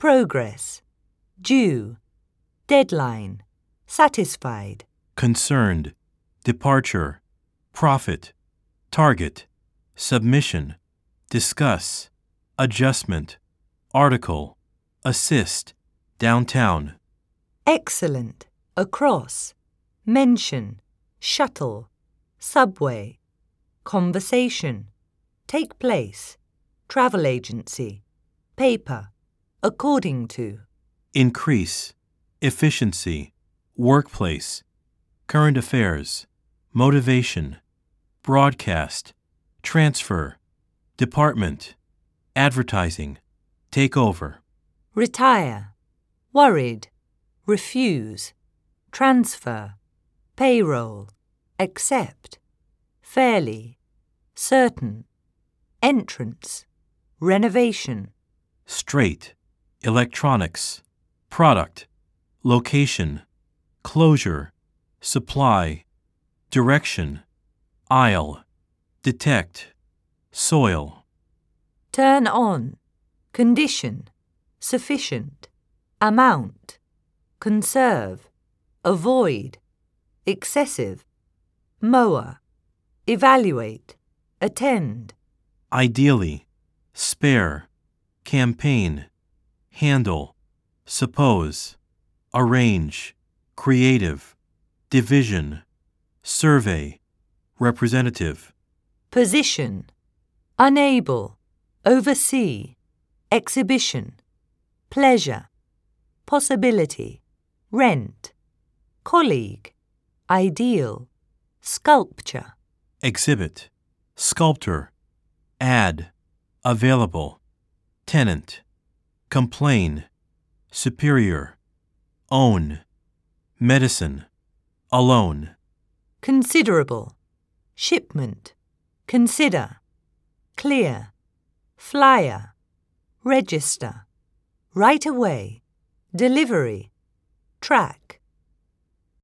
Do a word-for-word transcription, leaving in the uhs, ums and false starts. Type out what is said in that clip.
progress, due, deadline, satisfied, concerned, departure, profit, target, submission, discuss, adjustment, article, assist, downtown, excellent, across, mention, shuttle, subway, conversation, take place, travel agency, paper, according to, increase, efficiency, workplace, current affairs, motivation, broadcast, transfer, department, advertising, take over, retire, worried, refuse, transfer, payroll, accept, fairly, certain, entrance, renovation, straight, electronics, product, location, closure, supply, direction, aisle, detect, soil, turn on, condition, sufficient, amount, conserve, avoid, excessive, mower, evaluate, attend, ideally, spare, campaign, handle, suppose, arrange, creative, division, survey, representative, position, unable, oversee, exhibition, pleasure, possibility, rent, colleague, ideal, sculpture, exhibit, sculptor, add, available, tenant, complain, superior, own, medicine, alone, considerable, shipment, consider, clear, flyer, register, right away, delivery, track,